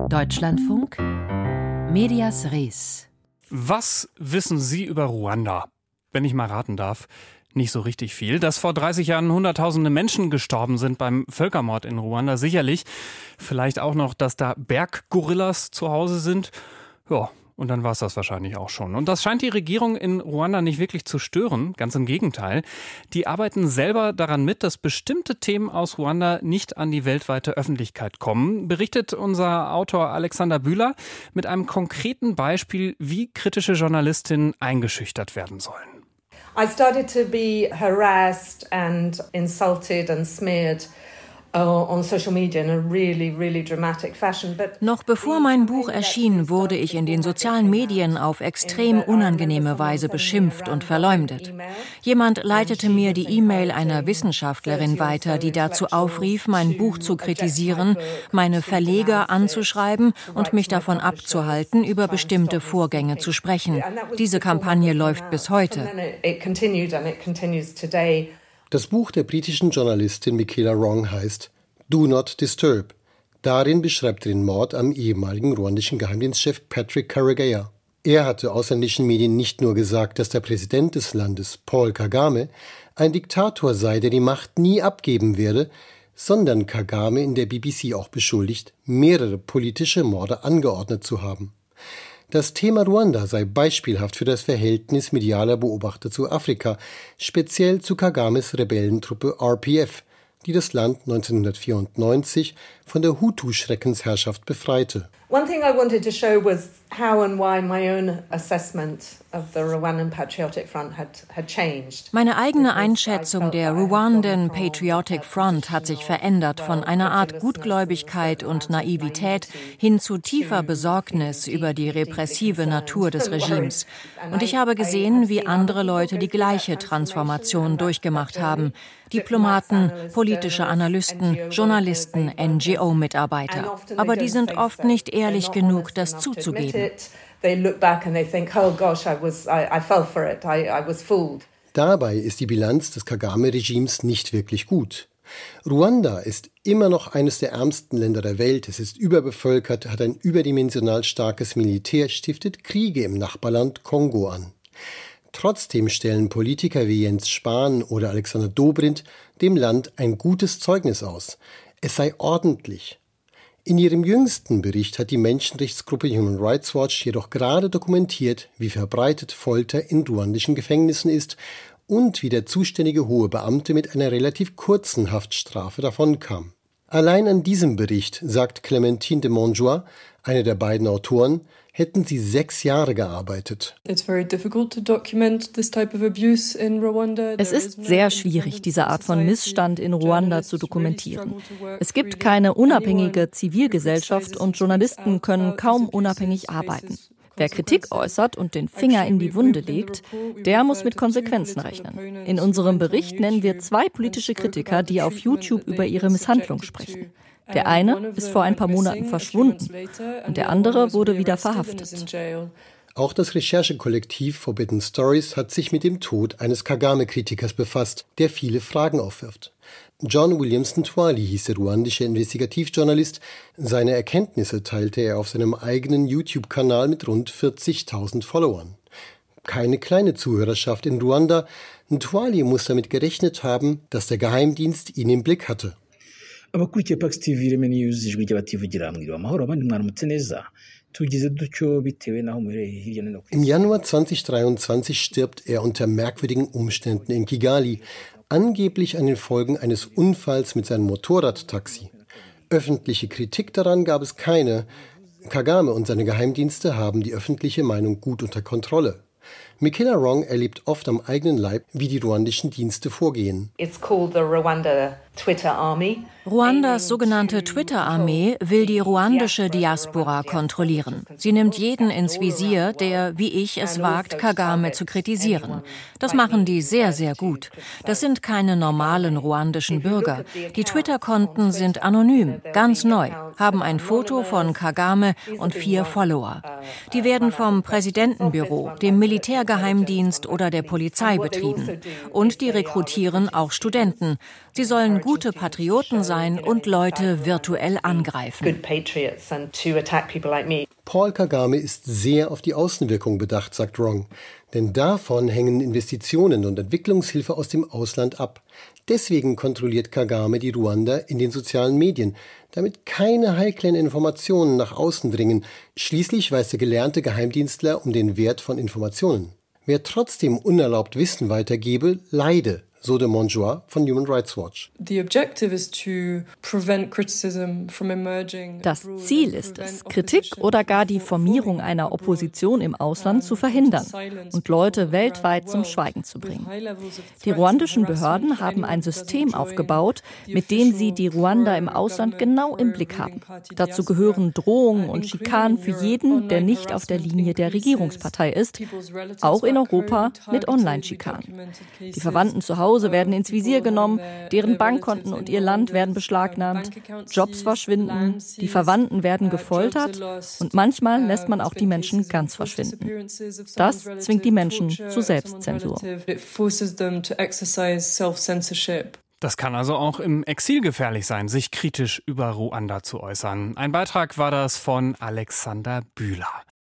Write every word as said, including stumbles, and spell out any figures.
Deutschlandfunk, Medias Res. Was wissen Sie über Ruanda? Wenn ich mal raten darf, nicht so richtig viel. Dass vor dreißig Jahren Hunderttausende Menschen gestorben sind beim Völkermord in Ruanda, sicherlich. Vielleicht auch noch, dass da Berggorillas zu Hause sind. Ja, und dann war es das wahrscheinlich auch schon. Und das scheint die Regierung in Ruanda nicht wirklich zu stören. Ganz im Gegenteil. Die arbeiten selber daran mit, dass bestimmte Themen aus Ruanda nicht an die weltweite Öffentlichkeit kommen. Berichtet unser Autor Alexander Bühler mit einem konkreten Beispiel, wie kritische Journalistinnen eingeschüchtert werden sollen. I started to be harassed and insulted and smeared on social media in a really, really dramatic fashion. But Noch bevor mein Buch erschien, wurde ich in den sozialen Medien auf extrem unangenehme Weise beschimpft und verleumdet. Jemand leitete mir die E-Mail einer Wissenschaftlerin weiter, die dazu aufrief, mein Buch zu kritisieren, meine Verleger anzuschreiben und mich davon abzuhalten, über bestimmte Vorgänge zu sprechen. Diese Kampagne läuft bis heute. Das Buch der britischen Journalistin Michaela Wrong heißt Do Not Disturb. Darin beschreibt er den Mord am ehemaligen ruandischen Geheimdienstchef Patrick Karegeya. Er hatte ausländischen Medien nicht nur gesagt, dass der Präsident des Landes, Paul Kagame, ein Diktator sei, der die Macht nie abgeben werde, sondern Kagame in der B B C auch beschuldigt, mehrere politische Morde angeordnet zu haben. Das Thema Ruanda sei beispielhaft für das Verhältnis medialer Beobachter zu Afrika, speziell zu Kagames Rebellentruppe R P F, die das Land neunzehnhundertvierundneunzig von der Hutu-Schreckensherrschaft befreite. One thing I wanted to show was how and why my own assessment of the Rwandan Patriotic Front had, had changed. Meine eigene Einschätzung der Rwandan Patriotic Front hat sich verändert von einer Art Gutgläubigkeit und Naivität hin zu tiefer Besorgnis über die repressive Natur des Regimes. Und ich habe gesehen, wie andere Leute die gleiche Transformation durchgemacht haben. Diplomaten, politische Analysten, Journalisten, N G O-Mitarbeiter. Aber die sind oft nicht ehrlich genug, das zuzugeben. Dabei ist die Bilanz des Kagame-Regimes nicht wirklich gut. Ruanda ist immer noch eines der ärmsten Länder der Welt. Es ist überbevölkert, hat ein überdimensional starkes Militär, stiftet Kriege im Nachbarland Kongo an. Trotzdem stellen Politiker wie Jens Spahn oder Alexander Dobrindt dem Land ein gutes Zeugnis aus. Es sei ordentlich. In ihrem jüngsten Bericht hat die Menschenrechtsgruppe Human Rights Watch jedoch gerade dokumentiert, wie verbreitet Folter in ruandischen Gefängnissen ist und wie der zuständige hohe Beamte mit einer relativ kurzen Haftstrafe davonkam. Allein an diesem Bericht, sagt Clémentine de Montjoie, eine der beiden Autoren, hätten sie sechs Jahre gearbeitet. Es ist sehr schwierig, diese Art von Missstand in Ruanda zu dokumentieren. Es gibt keine unabhängige Zivilgesellschaft und Journalisten können kaum unabhängig arbeiten. Wer Kritik äußert und den Finger in die Wunde legt, der muss mit Konsequenzen rechnen. In unserem Bericht nennen wir zwei politische Kritiker, die auf YouTube über ihre Misshandlung sprechen. Der eine ist vor ein paar Monaten verschwunden und der andere wurde wieder verhaftet. Auch das Recherchekollektiv Forbidden Stories hat sich mit dem Tod eines Kagame-Kritikers befasst, der viele Fragen aufwirft. John Williamson Twali hieß der ruandische Investigativjournalist. Seine Erkenntnisse teilte er auf seinem eigenen YouTube-Kanal mit rund vierzigtausend Followern. Keine kleine Zuhörerschaft in Ruanda. Twali muss damit gerechnet haben, dass der Geheimdienst ihn im Blick hatte. abakurikiye Pax T V Ireme News ijwi ry'abativugira mwiriwe amahoro abandi mwaramutse neza tugize dutyo bitewe naho muherereye hirya no hino. Im Januar zweitausenddreiundzwanzig stirbt er unter merkwürdigen Umständen in Kigali, angeblich an den Folgen eines Unfalls mit seinem Motorradtaxi. Öffentliche Kritik daran gab es keine. Kagame und seine Geheimdienste haben die öffentliche Meinung gut unter Kontrolle. Michaela Wrong erlebt oft am eigenen Leib, wie die ruandischen Dienste vorgehen. It's called the Rwanda Twitter Army. Ruandas sogenannte Twitter-Armee will die ruandische Diaspora kontrollieren. Sie nimmt jeden ins Visier, der, wie ich, es wagt, Kagame zu kritisieren. Das machen die sehr, sehr gut. Das sind keine normalen ruandischen Bürger. Die Twitter-Konten sind anonym, ganz neu, haben ein Foto von Kagame und vier Follower. Die werden vom Präsidentenbüro, dem Militärgeheimdienst Militärgeheimdienst oder der Polizei betrieben. Und die rekrutieren auch Studenten. Sie sollen gute Patrioten sein und Leute virtuell angreifen. Paul Kagame ist sehr auf die Außenwirkung bedacht, sagt Rong. Denn davon hängen Investitionen und Entwicklungshilfe aus dem Ausland ab. Deswegen kontrolliert Kagame die Ruander in den sozialen Medien, damit keine heiklen Informationen nach außen dringen. Schließlich weiß der gelernte Geheimdienstler um den Wert von Informationen. Wer trotzdem unerlaubt Wissen weitergebe, leide, so de Montjoie von Human Rights Watch. Das Ziel ist es, Kritik oder gar die Formierung einer Opposition im Ausland zu verhindern und Leute weltweit zum Schweigen zu bringen. Die ruandischen Behörden haben ein System aufgebaut, mit dem sie die Ruander im Ausland genau im Blick haben. Dazu gehören Drohungen und Schikanen für jeden, der nicht auf der Linie der Regierungspartei ist, auch in Europa mit Online-Schikanen. Die Verwandten zu Hause werden ins Visier genommen, deren Bankkonten und ihr Land werden beschlagnahmt, Jobs verschwinden, die Verwandten werden gefoltert und manchmal lässt man auch die Menschen ganz verschwinden. Das zwingt die Menschen zu Selbstzensur. Das kann also auch im Exil gefährlich sein, sich kritisch über Ruanda zu äußern. Ein Beitrag war das von Alexander Bühler.